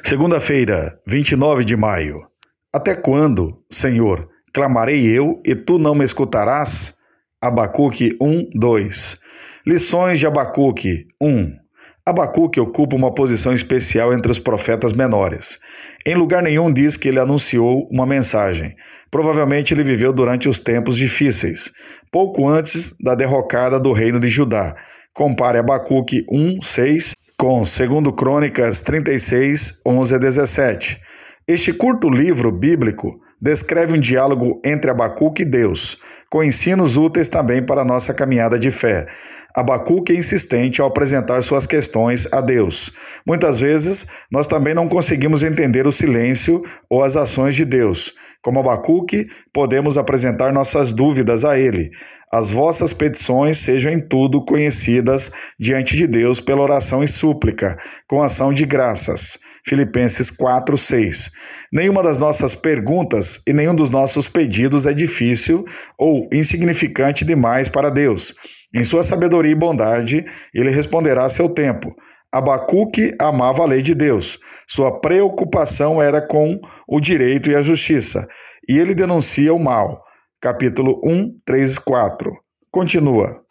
Segunda-feira, 29 de maio. Até quando, Senhor, clamarei eu e tu não me escutarás? Abacuque 1:2. Lições de Abacuque 1. Abacuque ocupa uma posição especial entre os profetas menores. Em lugar nenhum diz que ele anunciou uma mensagem. Provavelmente ele viveu durante os tempos difíceis, pouco antes da derrocada do reino de Judá. Compare Abacuque 1:6 com 2 Crônicas 36, 11 a 17. Este curto livro bíblico descreve um diálogo entre Abacuque e Deus, com ensinos úteis também para a nossa caminhada de fé. Abacuque é insistente ao apresentar suas questões a Deus. Muitas vezes, nós também não conseguimos entender o silêncio ou as ações de Deus. Como Abacuque, podemos apresentar nossas dúvidas a Ele. As vossas petições sejam em tudo conhecidas diante de Deus pela oração e súplica, com ação de graças. Filipenses 4:6. Nenhuma das nossas perguntas e nenhum dos nossos pedidos é difícil ou insignificante demais para Deus. Em sua sabedoria e bondade, ele responderá a seu tempo. Abacuque amava a lei de Deus. Sua preocupação era com o direito e a justiça. E ele denuncia o mal. Capítulo 1, 3 e 4. Continua.